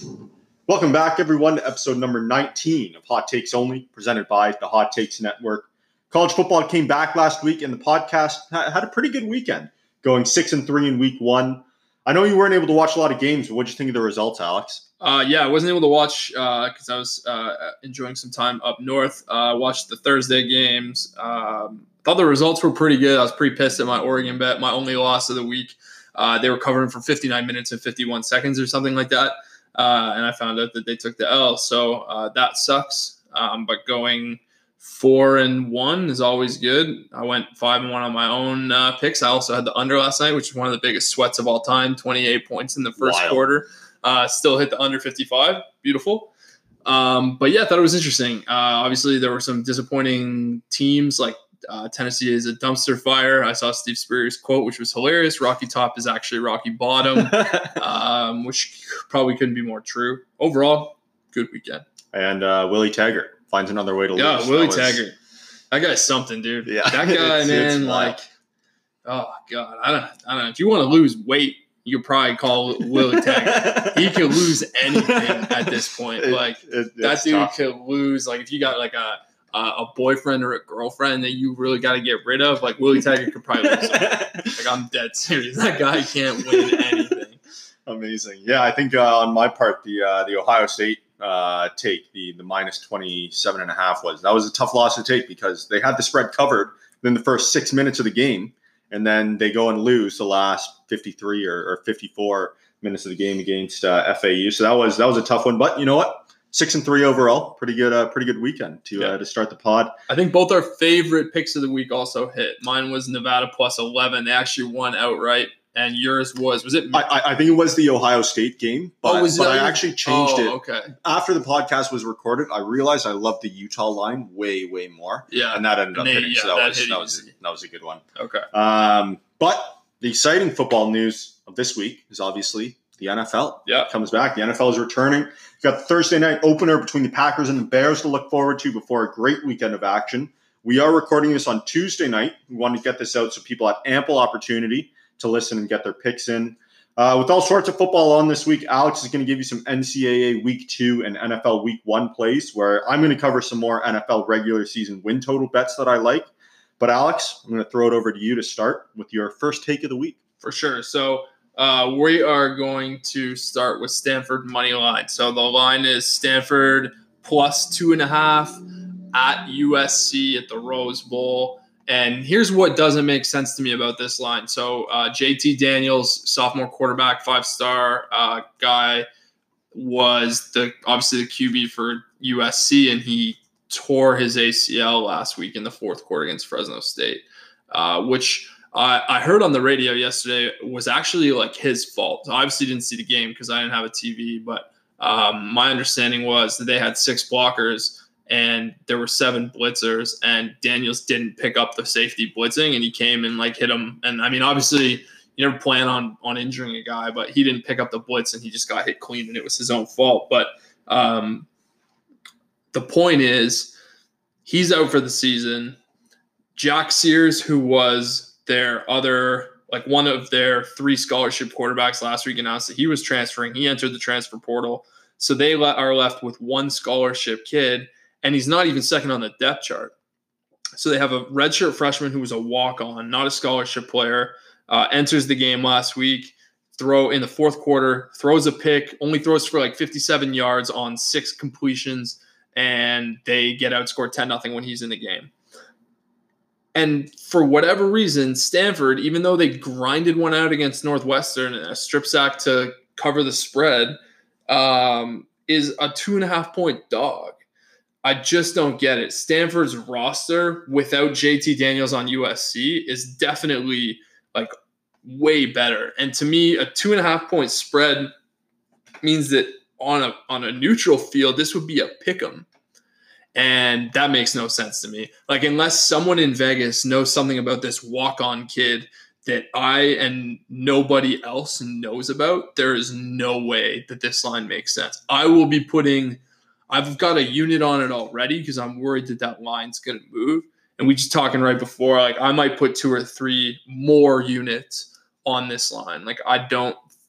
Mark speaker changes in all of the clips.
Speaker 1: Welcome back, everyone, to episode number 19 of Hot Takes Only, presented by the Hot Takes Network. College football came back last week, and the podcast had a pretty good weekend, going 6-3 in week one. I know you weren't able to watch a lot of games, but what did you think of the results, Alex?
Speaker 2: I wasn't able to watch because I was enjoying some time up north. Watched the Thursday games. Thought the results were pretty good. I was pretty pissed at my Oregon bet, my only loss of the week. They were covering for 59 minutes and 51 seconds or something like that. And I found out that they took the L. So that sucks. But going 4-1 is always good. I went 5-1 on my own picks. I also had the under last night, which is one of the biggest sweats of all time, 28 points in the first quarter. Still hit the under 55. Beautiful. But yeah, I thought it was interesting. Obviously, there were some disappointing teams like Tennessee is a dumpster fire. I saw Steve Spurrier's quote, which was hilarious. Rocky Top is actually Rocky Bottom, which probably couldn't be more true. Overall, good weekend.
Speaker 1: And Willie Taggart finds another way to lose.
Speaker 2: Yeah, Willie Taggart. That guy's something, dude.
Speaker 1: Yeah,
Speaker 2: that guy, man, like, oh, God. I don't know. If you want to lose weight, you could probably call Willie Taggart. He could lose anything at this point. That dude tough. Could lose. Like, if you got, like, a boyfriend or a girlfriend that you really got to get rid of, like Willie Taggart could probably lose. Like, I'm dead serious. That guy can't win anything.
Speaker 1: Amazing. Yeah, I think on my part, the Ohio State take, the minus 27.5 was a tough loss to take because they had the spread covered in the first 6 minutes of the game, and then they go and lose the last 53 or 54 minutes of the game against FAU. So that was a tough one. But you know what? 6-3 overall, pretty good weekend to start the pod.
Speaker 2: I think both our favorite picks of the week also hit. Mine was Nevada plus 11. They actually won outright, and yours was it?
Speaker 1: I think it was the Ohio State game, but I actually changed it.
Speaker 2: Okay.
Speaker 1: After the podcast was recorded, I realized I loved the Utah line way more.
Speaker 2: Yeah,
Speaker 1: and that ended up hitting. So that was a good one.
Speaker 2: Okay.
Speaker 1: But the exciting football news of this week is obviously the NFL.
Speaker 2: Yeah,
Speaker 1: comes back. The NFL is returning. You've got the Thursday night opener between the Packers and the Bears to look forward to before a great weekend of action. We are recording this on Tuesday night. We wanted to get this out so people have ample opportunity to listen and get their picks in. With all sorts of football on this week, Alex is going to give you some NCAA Week 2 and NFL Week 1 plays, where I'm going to cover some more NFL regular season win total bets that I like. But Alex, I'm going to throw it over to you to start with your first take of the week.
Speaker 2: For sure. So we are going to start with Stanford money line. So the line is Stanford plus 2.5 at USC at the Rose Bowl. And here's what doesn't make sense to me about this line. So JT Daniels, sophomore quarterback, 5-star guy, was obviously the QB for USC, and he tore his ACL last week in the fourth quarter against Fresno State, which I heard on the radio yesterday was actually like his fault. I obviously didn't see the game because I didn't have a TV, but my understanding was that they had 6 blockers and there were 7 blitzers, and Daniels didn't pick up the safety blitzing, and he came and like hit him. And I mean, obviously you never plan on injuring a guy, but he didn't pick up the blitz and he just got hit clean, and it was his own fault. But the point is he's out for the season. Jack Sears, who was one of their 3 scholarship quarterbacks last week, announced that he was transferring. He entered the transfer portal. So they are left with 1 scholarship kid, and he's not even second on the depth chart. So they have a redshirt freshman who was a walk-on, not a scholarship player, enters the game last week, in the fourth quarter, throws a pick, only throws for like 57 yards on 6 completions, and they get outscored 10-0 when he's in the game. And for whatever reason, Stanford, even though they grinded one out against Northwestern, a strip sack to cover the spread, is a 2.5-point dog. I just don't get it. Stanford's roster without JT Daniels on USC is definitely like way better. And to me, a 2.5-point spread means that on a neutral field, this would be a pick'em. And that makes no sense to me. Like, unless someone in Vegas knows something about this walk-on kid that I and nobody else knows about, there is no way that this line makes sense. I've got a unit on it already because I'm worried that line's going to move. And we just talking right before, like, I might put 2 or 3 more units on this line. Like, I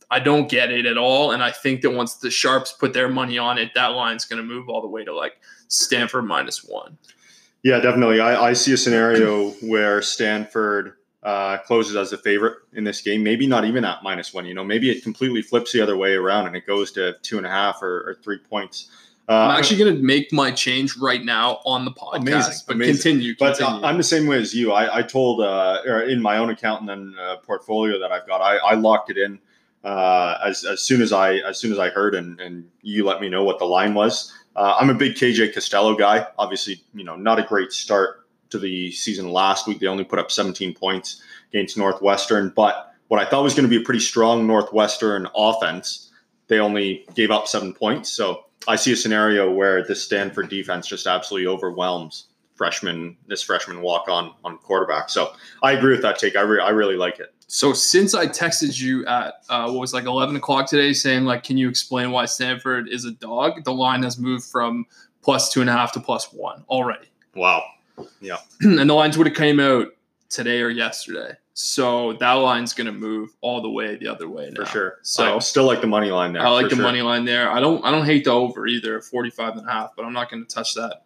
Speaker 2: I don't get it at all. And I think that once the Sharps put their money on it, that line's going to move all the way to like Stanford -1.
Speaker 1: Yeah, definitely. I see a scenario where Stanford closes as a favorite in this game. Maybe not even at -1. Maybe it completely flips the other way around and it goes to 2.5 or 3 points.
Speaker 2: I'm actually going to make my change right now on the podcast. Amazing. Continue.
Speaker 1: But I'm the same way as you. I told in my own account and then portfolio that I've got, I locked it in as soon as I heard and you let me know what the line was. I'm a big KJ Costello guy. Obviously, not a great start to the season last week. They only put up 17 points against Northwestern. But what I thought was going to be a pretty strong Northwestern offense, they only gave up 7 points. So I see a scenario where this Stanford defense just absolutely overwhelms this freshman walk-on quarterback. So I agree with that take. I really like it.
Speaker 2: So since I texted you at 11 o'clock today saying, like, can you explain why Stanford is a dog? The line has moved from +2.5 to +1 already.
Speaker 1: Wow. Yeah.
Speaker 2: And the lines would have came out today or yesterday. So that line's going to move all the way the other way now.
Speaker 1: For sure.
Speaker 2: So
Speaker 1: I still like the money line there.
Speaker 2: I like the money line there. I don't hate the over either, 45.5, but I'm not going to touch that.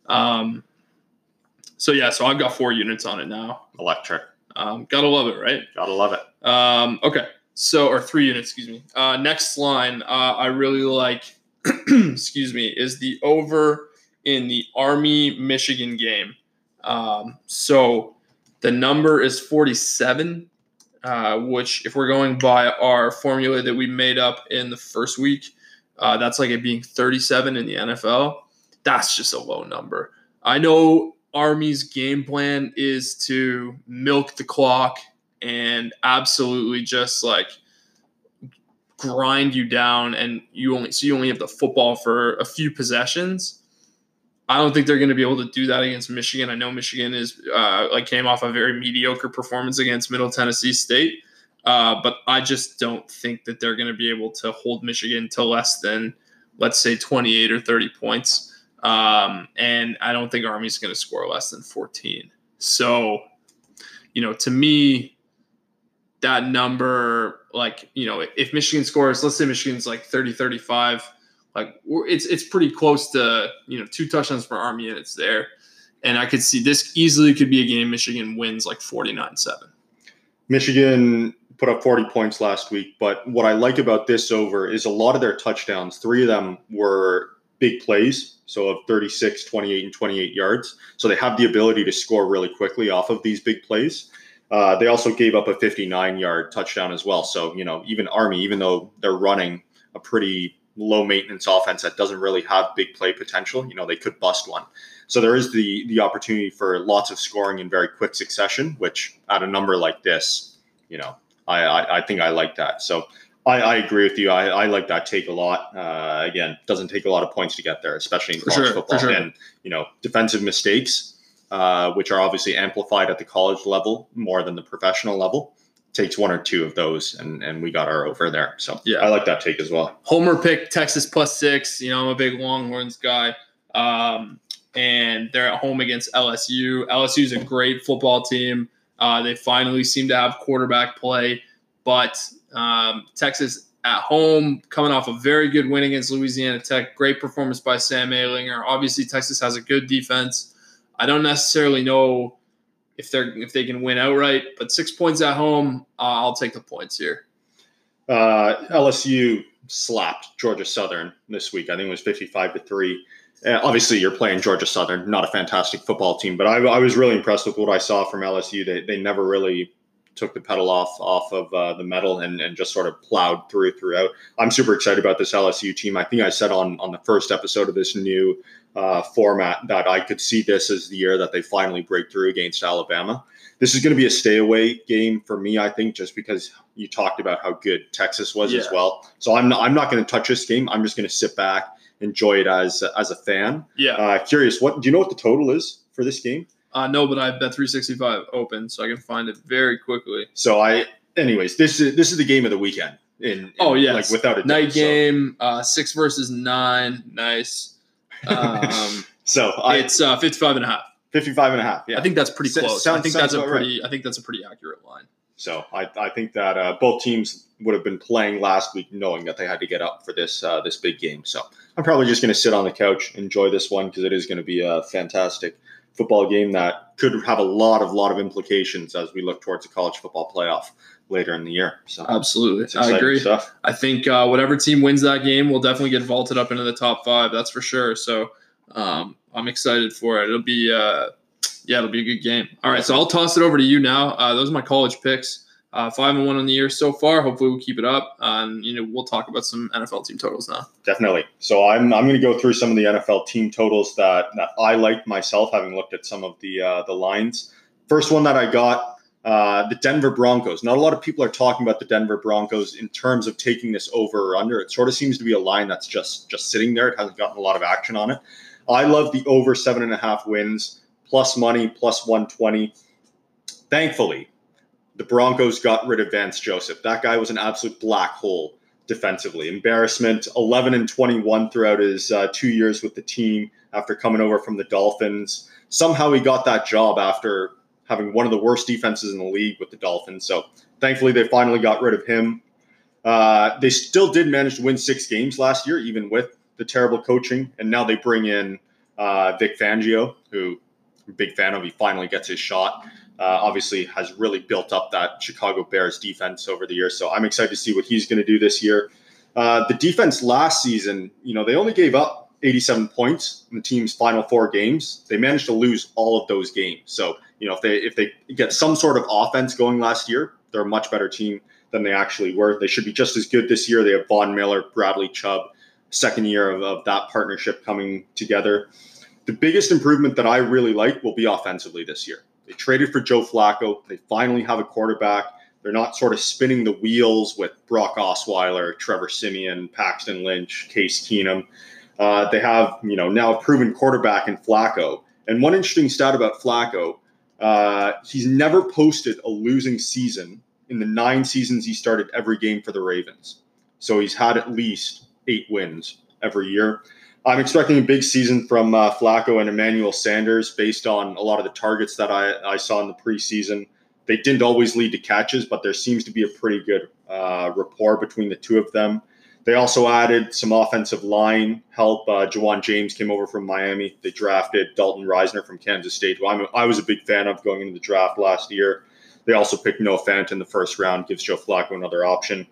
Speaker 2: So I've got 4 units on it now.
Speaker 1: Electric.
Speaker 2: Gotta love it, right?
Speaker 1: Gotta love it.
Speaker 2: Okay. Or 3 units, excuse me. Next line, I really like, is the over in the Army-Michigan game. So the number is 47, which if we're going by our formula that we made up in the first week, that's like it being 37 in the NFL. That's just a low number. I know Army's game plan is to milk the clock and absolutely just like grind you down, and you only have the football for a few possessions. I don't think they're going to be able to do that against Michigan. I know Michigan is came off a very mediocre performance against Middle Tennessee State, but I just don't think that they're going to be able to hold Michigan to less than, let's say, 28 or 30 points. And I don't think Army's going to score less than 14. So, to me, that number, if Michigan scores, let's say Michigan's like 30-35, it's pretty close to 2 touchdowns for Army, and it's there. And I could see this easily could be a game Michigan wins like 49-7.
Speaker 1: Michigan put up 40 points last week, but what I like about this over is a lot of their touchdowns, 3 of them were big plays, so of 36, 28, and 28 yards. So they have the ability to score really quickly off of these big plays. They also gave up a 59-yard touchdown as well. So, even Army, even though they're running a pretty low-maintenance offense that doesn't really have big play potential, they could bust one. So there is the opportunity for lots of scoring in very quick succession, which at a number like this, I think I like that. So I agree with you. I like that take a lot. Again, doesn't take a lot of points to get there, especially in college football. Sure. And, defensive mistakes, which are obviously amplified at the college level more than the professional level, takes 1 or 2 of those, and we got our over there. So yeah, I like that take as well.
Speaker 2: Homer pick Texas +6. I'm a big Longhorns guy. And they're at home against LSU. LSU is a great football team. They finally seem to have quarterback play, but Texas at home, coming off a very good win against Louisiana Tech. Great performance by Sam Ehlinger. Obviously, Texas has a good defense. I don't necessarily know if they can win outright, but 6 points at home, I'll take the points here.
Speaker 1: LSU slapped Georgia Southern this week. I think it was 55-3. Obviously, you're playing Georgia Southern, not a fantastic football team, but I was really impressed with what I saw from LSU. They never really took the pedal off of the metal and just sort of plowed throughout. I'm super excited about this LSU team. I think I said on the first episode of this new format that I could see this as the year that they finally break through against Alabama. This is going to be a stay away game for me, I think, just because you talked about how good Texas was as well. So I'm not going to touch this game. I'm just going to sit back, enjoy it as a fan.
Speaker 2: Yeah.
Speaker 1: Curious, do you know what the total is for this game?
Speaker 2: No, but I have Bet365 open, so I can find it very quickly.
Speaker 1: So anyways, this is the game of the weekend. Like without a doubt.
Speaker 2: Night game, 6 versus 9, nice.
Speaker 1: So
Speaker 2: it's 55.5.
Speaker 1: 55.5. Yeah,
Speaker 2: I think that's pretty close. I think that's a pretty accurate line.
Speaker 1: So I think that both teams, would have been playing last week knowing that they had to get up for this big game. So I'm probably just going to sit on the couch, enjoy this one, because it is going to be a fantastic football game that could have a lot of implications as we look towards the college football playoff later in the year. So
Speaker 2: absolutely, I agree.
Speaker 1: Stuff.
Speaker 2: I think whatever team wins that game will definitely get vaulted up into the top 5. That's for sure. So I'm excited for it. It'll be a good game. All right, so I'll toss it over to you now. Those are my college picks. 5-1 on the year so far. Hopefully we'll keep it up. And we'll talk about some NFL team totals now.
Speaker 1: Definitely. So I'm going to go through some of the NFL team totals that I liked myself, having looked at some of the lines. First one that I got, the Denver Broncos. Not a lot of people are talking about the Denver Broncos in terms of taking this over or under. It sort of seems to be a line that's just sitting there. It hasn't gotten a lot of action on it. I love the over 7.5 wins, plus money, plus 120. Thankfully, the Broncos got rid of Vance Joseph. That guy was an absolute black hole defensively. Embarrassment, 11-21 throughout his 2 years with the team after coming over from the Dolphins. Somehow he got that job after having one of the worst defenses in the league with the Dolphins. So thankfully they finally got rid of him. They still did manage to win 6 games last year, even with the terrible coaching. And now they bring in Vic Fangio, who I'm a big fan of. He finally gets his shot. Obviously has really built up that Chicago Bears defense over the years. So I'm excited to see what he's going to do this year. The defense last season, they only gave up 87 points in the team's final 4 games. They managed to lose all of those games. So, if they get some sort of offense going last year, they're a much better team than they actually were. They should be just as good this year. They have Von Miller, Bradley Chubb, second year of that partnership coming together. The biggest improvement that I really like will be offensively this year. They traded for Joe Flacco. They finally have a quarterback. They're not sort of spinning the wheels with Brock Osweiler, Trevor Siemian, Paxton Lynch, Case Keenum. They have, now a proven quarterback in Flacco. And one interesting stat about Flacco, he's never posted a losing season in the 9 seasons he started every game for the Ravens. So he's had at least 8 wins every year. I'm expecting a big season from Flacco and Emmanuel Sanders based on a lot of the targets that I saw in the preseason. They didn't always lead to catches, but there seems to be a pretty good rapport between the two of them. They also added some offensive line help. Jawan James came over from Miami. They drafted Dalton Reisner from Kansas State, who I was a big fan of going into the draft last year. They also picked Noah Fant in the first round, gives Joe Flacco another option.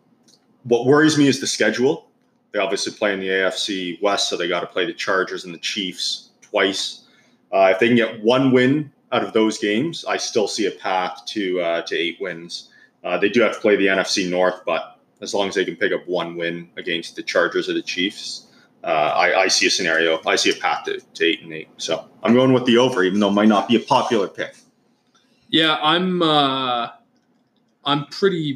Speaker 1: What worries me is the schedule. They obviously play in the AFC West, so they got to play the Chargers and the Chiefs twice. If they can get 1 win out of those games, I still see a path to 8 wins. They do have to play the NFC North, but as long as they can pick up 1 win against the Chargers or the Chiefs, I see a scenario. I see a path to 8-8. So I'm going with the over, even though it might not be a popular pick.
Speaker 2: Yeah, I'm pretty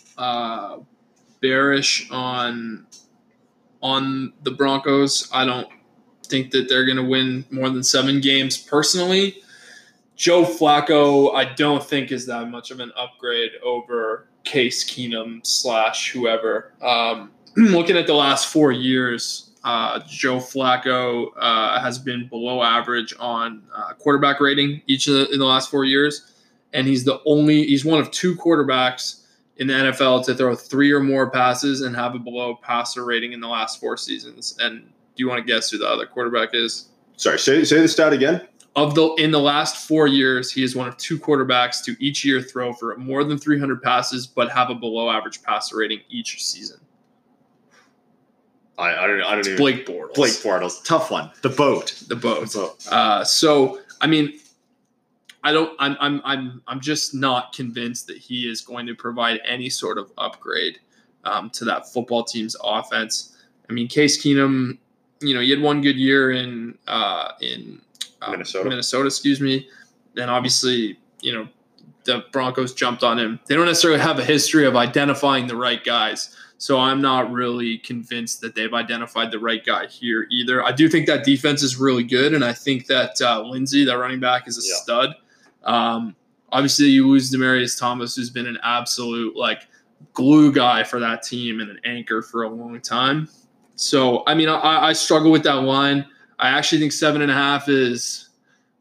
Speaker 2: bearish on the Broncos. I don't think that they're going to win more than 7 games personally. Joe Flacco, I don't think is that much of an upgrade over Case Keenum / whoever. Looking at the last 4 years, Joe Flacco has been below average on quarterback rating in the last 4 years. And he's one of 2 quarterbacks in the NFL to throw 3 or more passes and have a below passer rating in the last 4 seasons. And do you want to guess who the other quarterback is?
Speaker 1: Sorry, say the stat again.
Speaker 2: In the last 4 years, he is one of 2 quarterbacks to each year throw for more than 300 passes, but have a below average passer rating each season.
Speaker 1: I don't even.
Speaker 2: Blake Bortles.
Speaker 1: Blake Bortles, tough one. The boat.
Speaker 2: So I mean, I'm just not convinced that he is going to provide any sort of upgrade to that football team's offense. I mean, Case Keenum, he had 1 good year in Minnesota, excuse me. And obviously, the Broncos jumped on him. They don't necessarily have a history of identifying the right guys. So I'm not really convinced that they've identified the right guy here either. I do think that defense is really good, and I think that Lindsey, that running back, is a stud. Obviously, you lose Demaryius Thomas, who's been an absolute glue guy for that team and an anchor for a long time. So, I mean, I struggle with that line. I actually think 7.5 is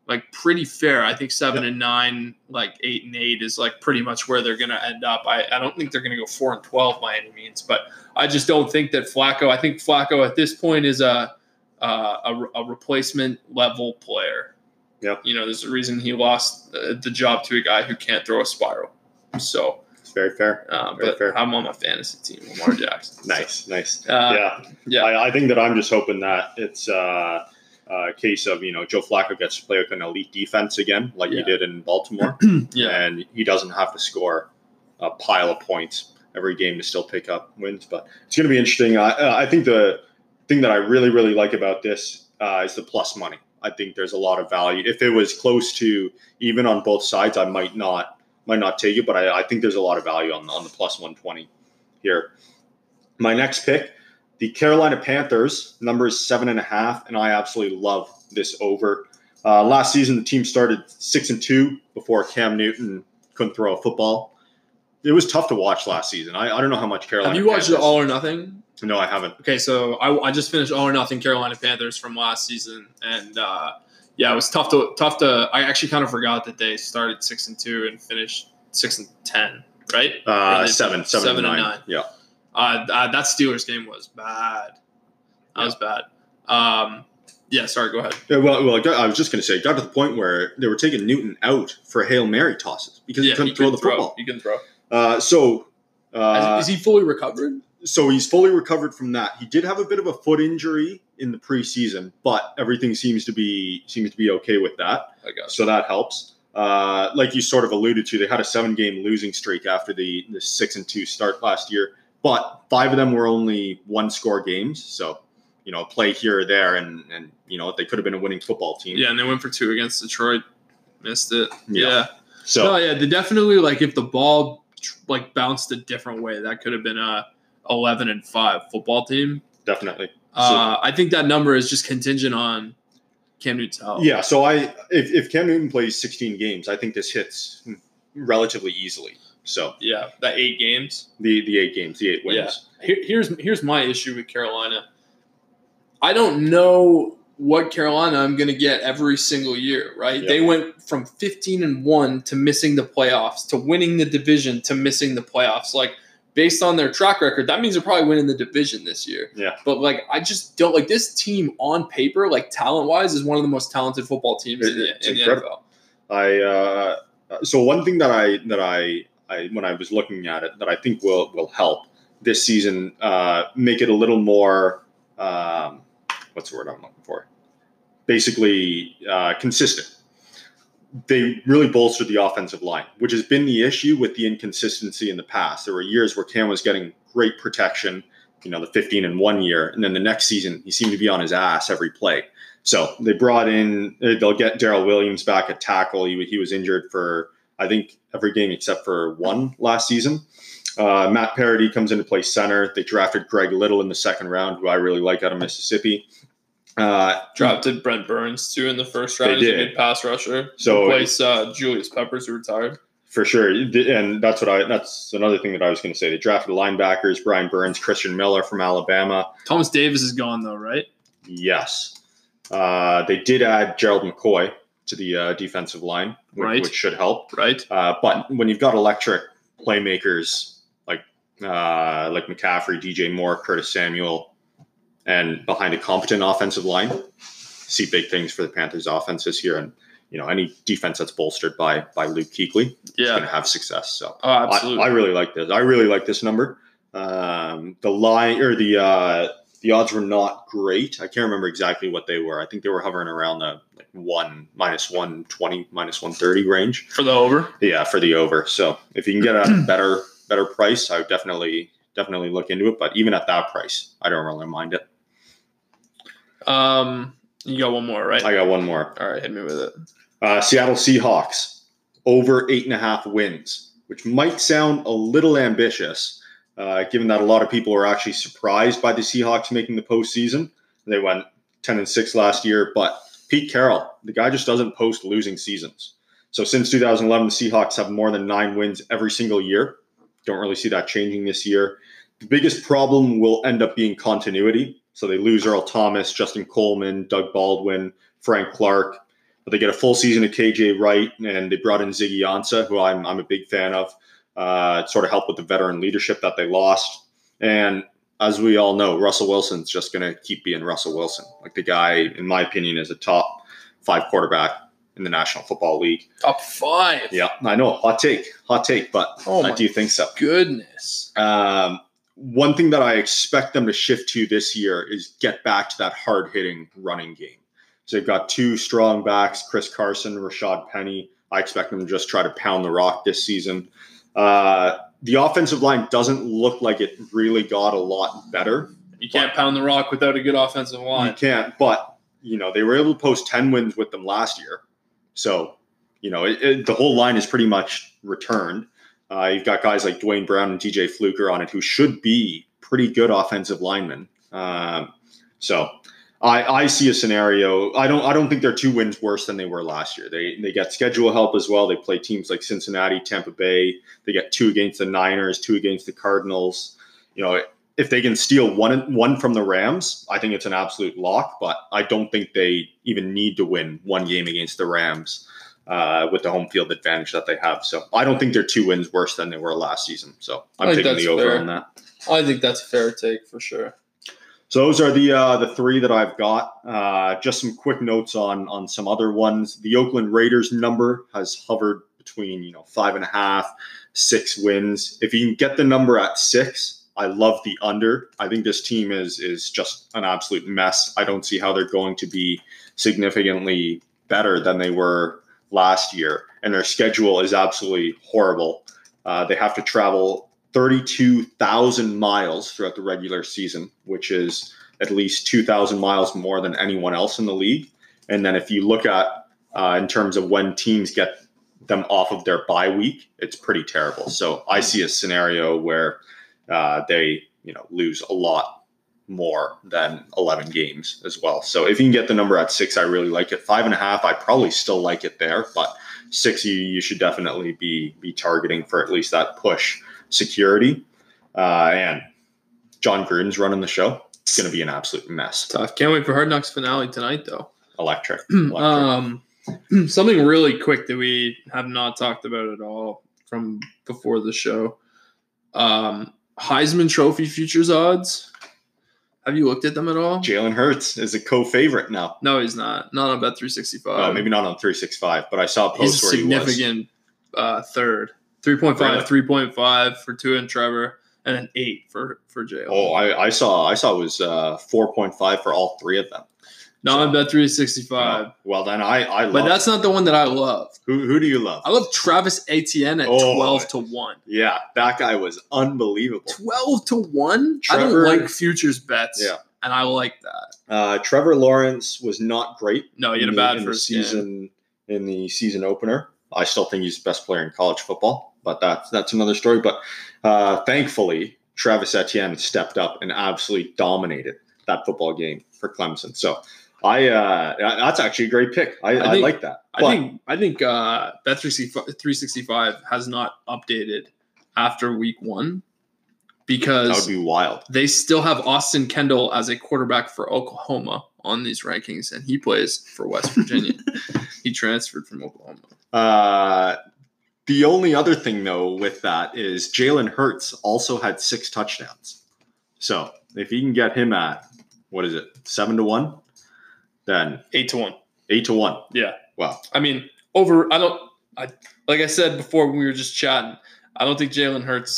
Speaker 2: like pretty fair. I think 7-9, like 8-8 is like pretty much where they're going to end up. I don't think they're going to go 4-12 by any means, but I just don't think that Flacco. I think Flacco at this point is a replacement level player.
Speaker 1: Yeah,
Speaker 2: there's a reason he lost the job to a guy who can't throw a spiral. So
Speaker 1: it's very fair.
Speaker 2: But fair. I'm on my fantasy team, Lamar Jackson.
Speaker 1: Nice.
Speaker 2: Yeah.
Speaker 1: I think that I'm just hoping that it's a case of Joe Flacco gets to play with an elite defense again, like he did in Baltimore, and he doesn't have to score a pile of points every game to still pick up wins. But it's going to be interesting. I think the thing that I really, really like about this is the plus money. I think there's a lot of value. If it was close to even on both sides, I might not take it, but I think there's a lot of value on the plus 120 here. My next pick, the Carolina Panthers, number is 7.5, and I absolutely love this over. Last season, the team started 6-2 before Cam Newton couldn't throw a football. It was tough to watch last season. I don't know how much Carolina.
Speaker 2: Have you watched the All or Nothing?
Speaker 1: No, I haven't.
Speaker 2: Okay, so I just finished All or Nothing Carolina Panthers from last season, and it was tough to. I actually kind of forgot that they started 6-2 and finished 6-10, right?
Speaker 1: 7-9. Yeah.
Speaker 2: That Steelers game was bad. That was bad. Sorry, go ahead.
Speaker 1: Yeah, well, I was just going to say, it got to the point where they were taking Newton out for Hail Mary tosses because he couldn't throw the football.
Speaker 2: He couldn't throw.
Speaker 1: Is
Speaker 2: he fully recovered?
Speaker 1: So he's fully recovered from that. He did have a bit of a foot injury in the preseason, but everything seems to be okay with that.
Speaker 2: I guess.
Speaker 1: So that helps. Like you sort of alluded to, they had a 7-game losing streak after the 6-2 start last year, but 5 of them were only 1-score games. So, a play here or there, and they could have been a winning football team.
Speaker 2: Yeah, and they went for 2 against Detroit, missed it. Yeah.
Speaker 1: So
Speaker 2: they definitely if the ball bounced a different way, that could have been a 11-5 football team.
Speaker 1: Definitely.
Speaker 2: I think that number is just contingent on Cam Newton's health.
Speaker 1: Yeah. So if Cam Newton plays 16 games, I think this hits relatively easily. So
Speaker 2: yeah, the 8 games,
Speaker 1: the 8 games, the 8 wins.
Speaker 2: Yeah. Here's my issue with Carolina. I don't know what Carolina I'm going to get every single year, right? Yep. They went from 15-1 to missing the playoffs to winning the division to missing the playoffs. Based on their track record, that means they're probably winning the division this year.
Speaker 1: Yeah.
Speaker 2: But I just don't this team on paper, talent-wise, is one of the most talented football teams in the
Speaker 1: NFL. So one thing that I when I was looking at it that I think will help this season, make it a little more what's the word I'm looking for? Basically consistent. They really bolstered the offensive line, which has been the issue with the inconsistency in the past. There were years where Cam was getting great protection, the 15-1 year, and then the next season he seemed to be on his ass every play. So they brought in, they'll get Darrell Williams back at tackle. He was injured for, I think, every game except for 1 last season. Matt Parody comes into play center. They drafted Greg Little in the 2nd round, who I really like out of Mississippi.
Speaker 2: Drafted Brent Burns too in the 1st round. He's a good pass rusher.
Speaker 1: So
Speaker 2: replace Julius Peppers, who retired.
Speaker 1: For sure, and that's another thing that I was going to say. They drafted linebackers: Brian Burns, Christian Miller from Alabama.
Speaker 2: Thomas Davis is gone though, right?
Speaker 1: Yes, they did add Gerald McCoy to the defensive line, which should help.
Speaker 2: Right.
Speaker 1: But when you've got electric playmakers like McCaffrey, DJ Moore, Curtis Samuel, and behind a competent offensive line, see big things for the Panthers offense this year. And, any defense that's bolstered by Luke Kuechly is going to have success. So
Speaker 2: absolutely.
Speaker 1: I really like this. I really like this number. The line or the odds were not great. I can't remember exactly what they were. I think they were hovering around the -120, -130 range.
Speaker 2: For the over?
Speaker 1: Yeah, for the over. So if you can get a better price, I would definitely look into it. But even at that price, I don't really mind it.
Speaker 2: You got one more, right?
Speaker 1: I got one more.
Speaker 2: All right, hit me with it.
Speaker 1: Seattle Seahawks over 8.5 wins, which might sound a little ambitious, given that a lot of people were actually surprised by the Seahawks making the postseason. They went 10-6 last year, but Pete Carroll, the guy just doesn't post losing seasons. So since 2011, the Seahawks have more than 9 wins every single year. Don't really see that changing this year. The biggest problem will end up being continuity. So they lose Earl Thomas, Justin Coleman, Doug Baldwin, Frank Clark. But they get a full season of KJ Wright, and they brought in Ziggy Ansah, who I'm a big fan of. Sort of help with the veteran leadership that they lost. And as we all know, Russell Wilson's just going to keep being Russell Wilson. Like, the guy, in my opinion, is a top 5 quarterback in the National Football League.
Speaker 2: Top 5?
Speaker 1: Yeah, I know. Hot take, but I do think so.
Speaker 2: Goodness.
Speaker 1: One thing that I expect them to shift to this year is get back to that hard-hitting running game. So they've got 2 strong backs, Chris Carson, Rashad Penny. I expect them to just try to pound the rock this season. The offensive line doesn't look like it really got a lot better.
Speaker 2: You can't pound the rock without a good offensive line.
Speaker 1: You can't, but, they were able to post 10 wins with them last year. So, the whole line is pretty much returned. You've got guys like Dwayne Brown and DJ Fluker on it who should be pretty good offensive linemen. So I see a scenario. I don't think they're 2 wins worse than they were last year. They get schedule help as well. They play teams like Cincinnati, Tampa Bay. They get 2 against the Niners, 2 against the Cardinals. If they can steal one from the Rams, I think it's an absolute lock. But I don't think they even need to win 1 game against the Rams with the home field advantage that they have. So I don't think they're 2 wins worse than they were last season. So I'm taking the over on that.
Speaker 2: I think that's a fair take for sure.
Speaker 1: So those are the 3 that I've got. Just some quick notes on some other ones. The Oakland Raiders number has hovered between 5.5, 6 wins. If you can get the number at 6, I love the under. I think this team is just an absolute mess. I don't see how they're going to be significantly better than they were last year. And their schedule is absolutely horrible. They have to travel 32,000 miles throughout the regular season, which is at least 2,000 miles more than anyone else in the league. And then if you look at in terms of when teams get them off of their bye week, it's pretty terrible. So I see a scenario where they lose a lot more than 11 games as well. So if you can get the number at 6, I really like it. 5.5, I probably still like it there, but 6, you should definitely be targeting for at least that push security. And John Gruden's running the show. It's going to be an absolute mess.
Speaker 2: Tough. Can't wait for Hard Knocks finale tonight, though.
Speaker 1: Electric.
Speaker 2: Something really quick that we have not talked about at all from before the show. Heisman Trophy futures odds. Have you looked at them at all?
Speaker 1: Jalen Hurts is a co-favorite now.
Speaker 2: No, he's not. Not on Bet365.
Speaker 1: Maybe not on 365, but I saw a post where he was.
Speaker 2: He's a significant third. 3.5, really? 3.5 for Tua and Trevor, and an 8 for Jalen.
Speaker 1: Oh, I saw it was 4.5 for all 3 of them.
Speaker 2: Not on Bet365.
Speaker 1: Well, then I love.
Speaker 2: But that's not the one that I love.
Speaker 1: Who do you love?
Speaker 2: I love Travis Etienne at 12-1.
Speaker 1: Yeah, that guy was unbelievable.
Speaker 2: 12-1? I don't like futures bets.
Speaker 1: Yeah.
Speaker 2: And I like that.
Speaker 1: Trevor Lawrence was not great.
Speaker 2: No, he had a bad first
Speaker 1: season in the season opener. I still think he's the best player in college football, but that's another story. But thankfully, Travis Etienne stepped up and absolutely dominated that football game for Clemson. So that's actually a great pick. I like that.
Speaker 2: I think Bet365 has not updated after week 1 because
Speaker 1: that would be wild.
Speaker 2: They still have Austin Kendall as a quarterback for Oklahoma on these rankings, and he plays for West Virginia. He transferred from Oklahoma.
Speaker 1: The only other thing, though, with that is Jalen Hurts also had 6 touchdowns. So if you can get him at, 7-1? Then
Speaker 2: 8-1.
Speaker 1: 8-1.
Speaker 2: Yeah.
Speaker 1: Wow.
Speaker 2: I mean, like I said before when we were just chatting, I don't think Jalen Hurts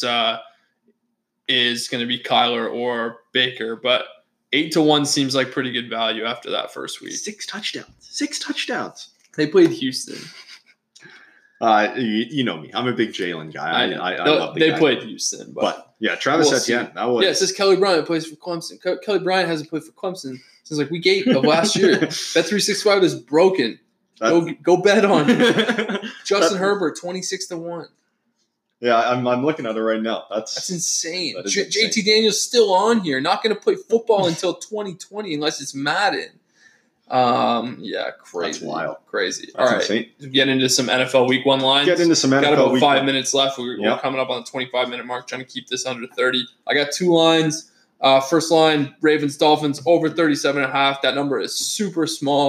Speaker 2: is going to be Kyler or Baker, but 8-1 seems like pretty good value after that first week.
Speaker 1: 6 touchdowns.
Speaker 2: They played Houston.
Speaker 1: You know me. I'm a big Jalen guy. I love the guy.
Speaker 2: They played Houston. But
Speaker 1: yeah, Travis Etienne.
Speaker 2: It says Kelly Bryant plays for Clemson. Kelly Bryant hasn't played for Clemson since like week 8 of last year. Bet365 is broken. Go bet on it. Justin Herbert, 26-1.
Speaker 1: Yeah, I'm looking at it right now.
Speaker 2: That's insane. JT Daniels still on here. Not going to play football until 2020 unless it's Madden. Yeah, crazy.
Speaker 1: That's wild.
Speaker 2: Crazy.
Speaker 1: That's
Speaker 2: all right.
Speaker 1: insane.
Speaker 2: Get into some NFL week 1 lines.
Speaker 1: Get into some NFL.
Speaker 2: Got about
Speaker 1: week
Speaker 2: 5
Speaker 1: one.
Speaker 2: minutes left. We're coming up on the 25-minute mark, trying to keep this under 30. I got 2 lines. First line, Ravens, Dolphins, over 37.5. That number is super small.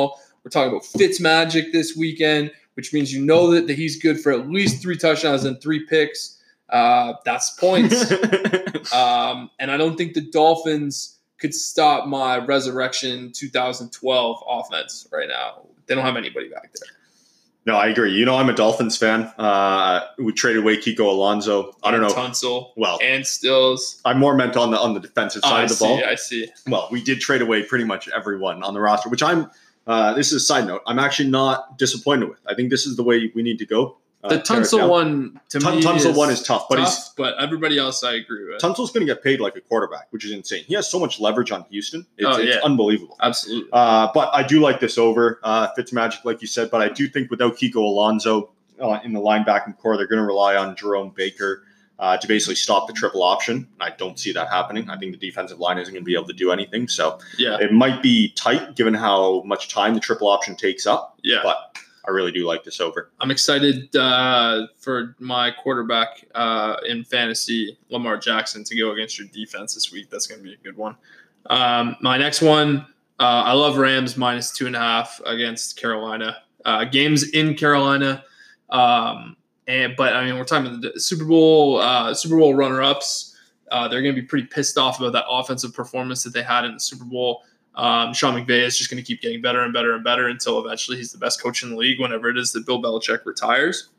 Speaker 2: We're talking about Fitzmagic this weekend, which means you know that he's good for at least 3 touchdowns and 3 picks. That's points. And I don't think the Dolphins could stop my Resurrection 2012 offense right now. They don't have anybody back there.
Speaker 1: No, I agree. You know, I'm a Dolphins fan. We traded away Kiko Alonso. I don't know.
Speaker 2: Tunsil.
Speaker 1: Well,
Speaker 2: and Stills.
Speaker 1: I'm more meant on the defensive side of the ball.
Speaker 2: I see.
Speaker 1: Well, we did trade away pretty much everyone on the roster, which this is a side note, I'm actually not disappointed with. I think this is the way we need to go.
Speaker 2: The Tunsil one, to me,
Speaker 1: Tunsil one is tough.
Speaker 2: But everybody else I agree with.
Speaker 1: Tunsil's going to get paid like a quarterback, which is insane. He has so much leverage on Houston. It's unbelievable.
Speaker 2: Absolutely.
Speaker 1: But I do like this over. Fitzmagic, like you said. But I do think without Kiko Alonso in the linebacking core, they're going to rely on Jerome Baker to basically stop the triple option. I don't see that happening. I think the defensive line isn't going to be able to do anything. So it might be tight given how much time the triple option takes up.
Speaker 2: Yeah.
Speaker 1: But I really do like this over.
Speaker 2: I'm excited for my quarterback in fantasy, Lamar Jackson, to go against your defense this week. That's going to be a good one. My next one, I love Rams minus 2.5 against Carolina. Games in Carolina. But I mean, we're talking about the Super Bowl runner-ups. They're going to be pretty pissed off about that offensive performance that they had in the Super Bowl. Sean McVay is just going to keep getting better and better and better until eventually he's the best coach in the league whenever it is that Bill Belichick retires.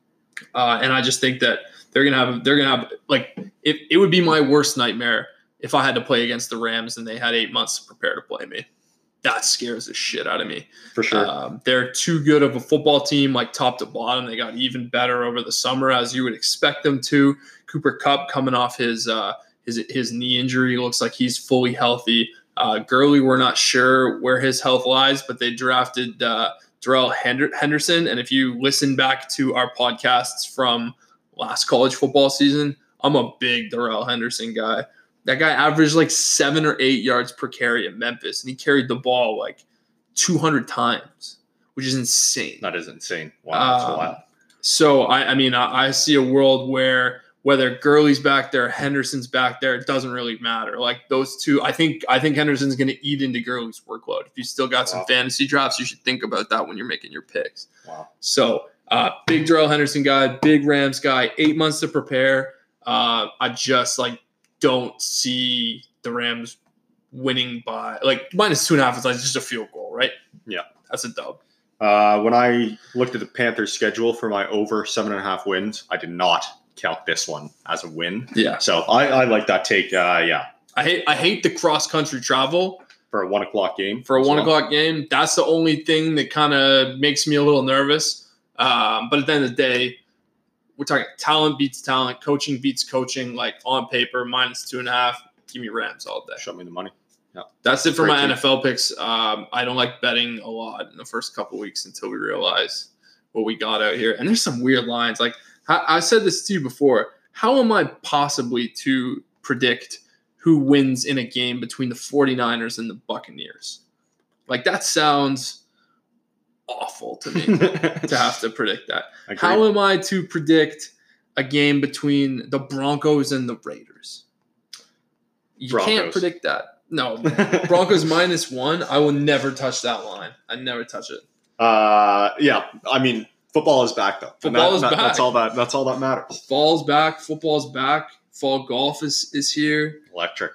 Speaker 2: And I just think that they're going to have like, it would be my worst nightmare if I had to play against the Rams and they had 8 months to prepare to play me. That scares the shit out of me.
Speaker 1: For sure.
Speaker 2: They're too good of a football team, like top to bottom. They got even better over the summer, as you would expect them to. Cooper Kupp coming off his knee injury looks like he's fully healthy. Gurley, we're not sure where his health lies, but they drafted Darrell Henderson. And if you listen back to our podcasts from last college football season, I'm a big Darrell Henderson guy. That guy averaged like 7 or 8 yards per carry at Memphis, and he carried the ball like 200 times, which is insane.
Speaker 1: That is insane. Wow, that's wild.
Speaker 2: So, I see a world where whether Gurley's back there, Henderson's back there, it doesn't really matter. Like those two, I think Henderson's going to eat into Gurley's workload. If you still got some fantasy drafts, you should think about that when you're making your picks.
Speaker 1: Wow.
Speaker 2: So big Darrell Henderson guy, big Rams guy, 8 months to prepare. I just don't see the Rams winning by minus 2.5 is just a field goal, right?
Speaker 1: Yeah.
Speaker 2: That's a dub.
Speaker 1: When I looked at the Panthers schedule for my over 7.5 wins, I did not count this one as a win.
Speaker 2: Yeah.
Speaker 1: So I like that take. Yeah.
Speaker 2: I hate the cross country travel
Speaker 1: for a 1 o'clock game.
Speaker 2: For a 1 o'clock game, that's the only thing that kind of makes me a little nervous. But at the end of the day, we're talking talent beats talent, coaching beats coaching. Like on paper, minus 2.5. Give me Rams all day.
Speaker 1: Show me the money. Yeah.
Speaker 2: That's it for my NFL picks. I don't like betting a lot in the first couple of weeks until we realize what we got out here. And there's some weird lines. Like I said this to you before. How am I possibly to predict who wins in a game between the 49ers and the Buccaneers? Like that sounds awful to me to have to predict that. How am I to predict a game between the Broncos and the Raiders? You can't predict that. No, Broncos -1. I will never touch that line. I never touch it.
Speaker 1: Yeah. I mean, football is back though.
Speaker 2: Football is back.
Speaker 1: That's all that matters.
Speaker 2: Fall's back. Football's back. Fall golf is here.
Speaker 1: Electric.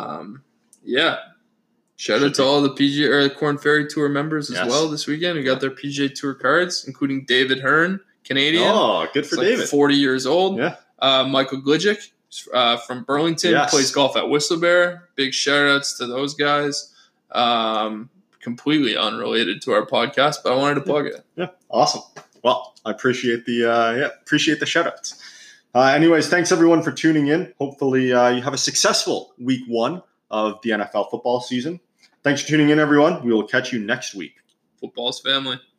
Speaker 2: Yeah. Shout out to all the PGA or the Korn Ferry Tour members as well this weekend. We got their PGA Tour cards, including David Hearn, Canadian.
Speaker 1: Oh, good for David.
Speaker 2: 40 years old.
Speaker 1: Yeah.
Speaker 2: Michael Glidgick from Burlington plays golf at Whistlebear. Big shout outs to those guys. Completely unrelated to our podcast, but I wanted to plug it.
Speaker 1: Yeah. Awesome. Well, I appreciate the shout outs. Anyways, thanks everyone for tuning in. Hopefully you have a successful week 1 of the NFL football season. Thanks for tuning in, everyone. We will catch you next week.
Speaker 2: Football's family.